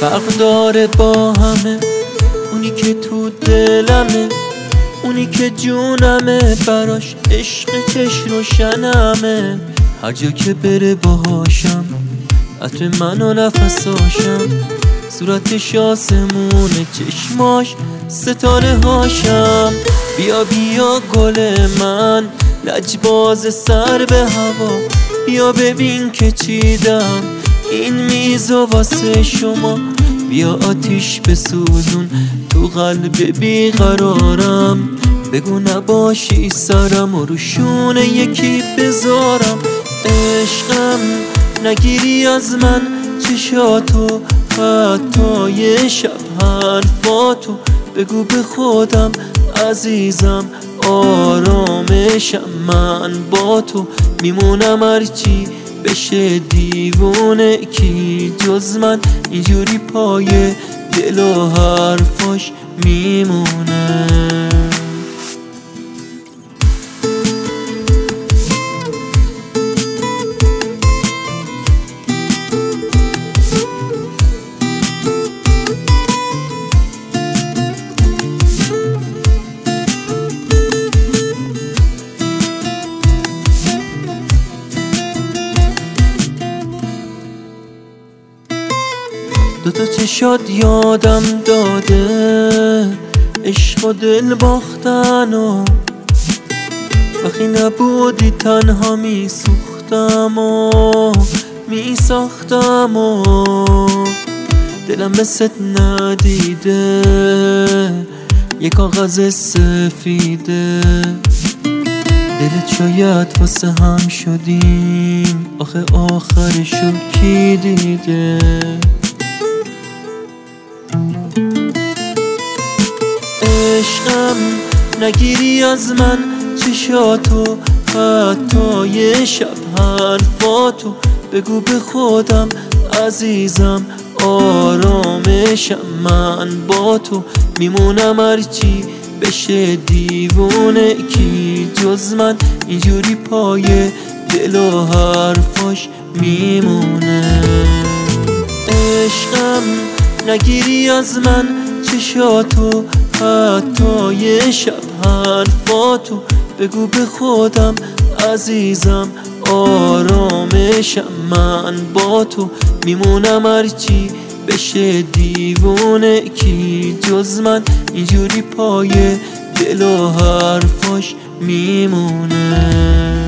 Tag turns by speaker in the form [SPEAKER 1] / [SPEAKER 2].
[SPEAKER 1] فرق داره با همه، اونی که تو دلمه، اونی که جونمه، براش عشق چش روشنمه. هر جا که بره باهاشم، عطر من و نفساشم، صورتش آسمونه، چشماش ستاره هاشم. بیا بیا گل من، لجباز سر به هوا، بیا ببین که چیدم این میزو واسه شما. بیا آتیش بسوزون تو قلب بیقرارم، بگو نباشی سرم و روشونه یکی بذارم. عشقم نگیری از من چشاتو، حتی یه شب حرفاتو، بگو به خودم عزیزم آرامشم من با تو. میمونم هرچی بشه دیوونه، کی جز من اینجوری پای دل و حرفاش میمونه. دوتا چشات یادم داده عشق و دل باختن، و وقتی نبودی تنها میسوختم و میساختم، و دلم مثل ندیده یه کاغذ سفیده. دلت شاید واسه هم شدیم، آخه آخرشو کی دیده؟ عشقم نگیری از من چشاتو، حتی یه شب حرفاتو، بگو به خودم عزیزم آرامشم من با تو. میمونم هرچی بشه دیوونه، کی جز من اینجوری پای دل و حرفاش میمونه. عشقم نگیری از من چشاتو، حتی یه شب حرفاتو، بگو به خودم عزیزم آرامشم من با تو. میمونم هرچی بشه دیوونه، کی جز من اینجوری پای دل و حرفاش میمونه.